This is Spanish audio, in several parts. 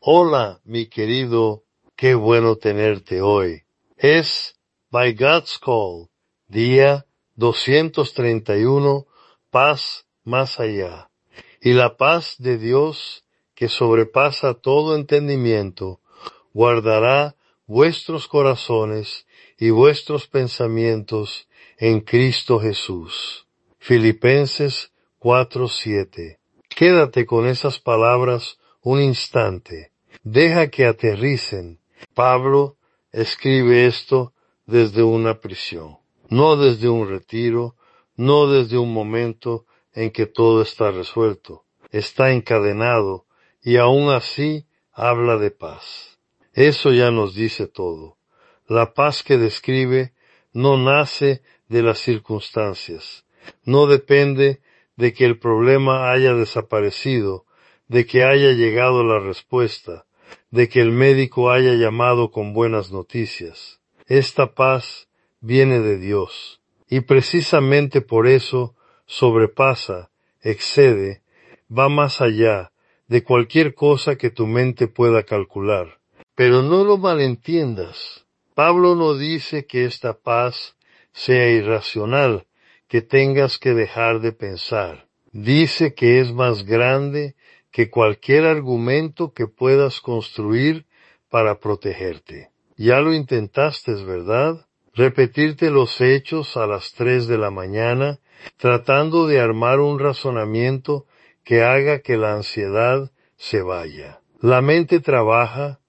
Hola, mi querido, qué bueno tenerte hoy. Es By God's Call, día 231, paz más allá. Y la paz de Dios, que sobrepasa todo entendimiento, guardará vuestros corazones y vuestros pensamientos en Cristo Jesús. Filipenses 4:7. Quédate con esas palabras un instante. Deja que aterricen. Pablo escribe esto desde una prisión, no desde un retiro, no desde un momento en que todo está resuelto. Está encadenado y aún así habla de paz. Eso ya nos dice todo. La paz que describe no nace de las circunstancias, no depende de que el problema haya desaparecido, de que haya llegado la respuesta, de que el médico haya llamado con buenas noticias. Esta paz viene de Dios, y precisamente por eso sobrepasa, excede, va más allá de cualquier cosa que tu mente pueda calcular. Pero no lo malentiendas. Pablo no dice que esta paz sea irracional, que tengas que dejar de pensar. Dice que es más grande que cualquier argumento que puedas construir para protegerte. Ya lo intentaste, ¿verdad? Repetirte los hechos a las 3 de la mañana, tratando de armar un razonamiento que haga que la ansiedad se vaya. La mente trabaja,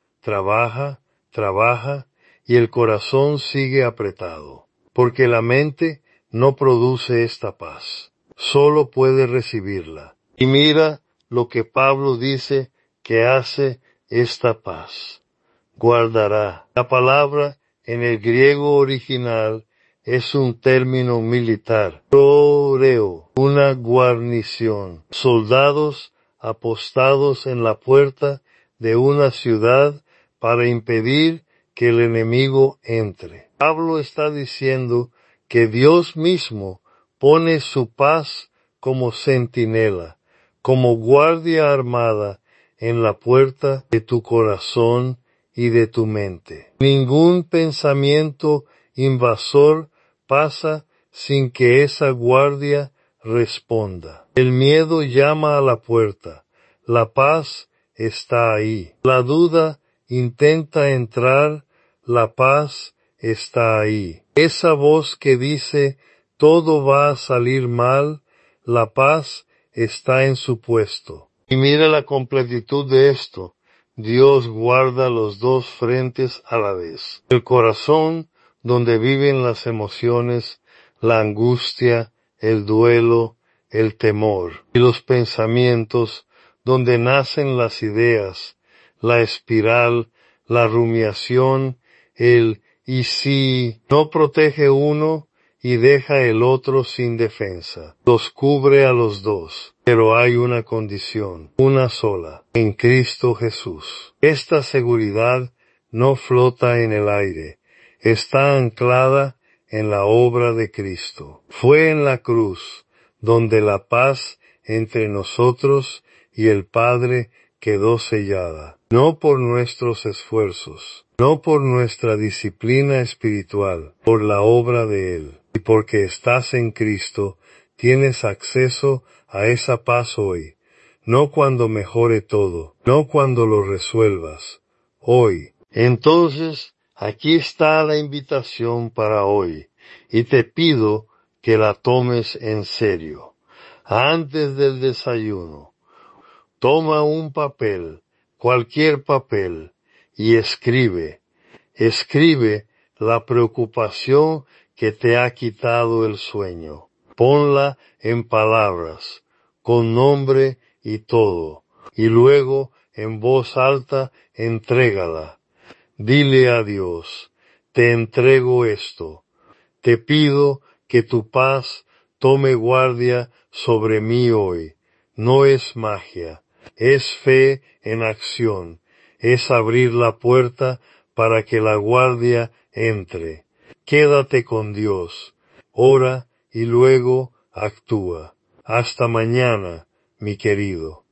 y el corazón sigue apretado, porque la mente no produce esta paz, solo puede recibirla. Y mira lo que Pablo dice que hace esta paz. Guardará. La palabra en el griego original es un término militar. Proreo, una guarnición. Soldados apostados en la puerta de una ciudad para impedir que el enemigo entre. Pablo está diciendo que Dios mismo pone su paz como centinela, como guardia armada en la puerta de tu corazón y de tu mente. Ningún pensamiento invasor pasa sin que esa guardia responda. El miedo llama a la puerta, la paz está ahí. La duda intenta entrar, la paz está ahí. Esa voz que dice todo va a salir mal, la paz está en su puesto. Y mira la completitud de esto. Dios guarda los dos frentes a la vez. El corazón, donde viven las emociones, la angustia, el duelo, el temor. Y los pensamientos, donde nacen las ideas, la espiral, la rumiación, el ¿y si? No protege uno y deja el otro sin defensa. Los cubre a los dos. Pero hay una condición, una sola, en Cristo Jesús. Esta seguridad no flota en el aire, está anclada en la obra de Cristo. Fue en la cruz donde la paz entre nosotros y el Padre quedó sellada, no por nuestros esfuerzos, no por nuestra disciplina espiritual, por la obra de Él. Y porque estás en Cristo, tienes acceso a esa paz hoy, no cuando mejore todo, no cuando lo resuelvas, hoy. Entonces, aquí está la invitación para hoy, y te pido que la tomes en serio. Antes del desayuno, toma un papel, cualquier papel, y escribe la preocupación que te ha quitado el sueño. Ponla en palabras, con nombre y todo, y luego en voz alta entrégala. Dile a Dios, te entrego esto. Te pido que tu paz tome guardia sobre mí hoy. No es magia, es fe en acción, es abrir la puerta para que la guardia entre. Quédate con Dios, ora y luego actúa. Hasta mañana, mi querido.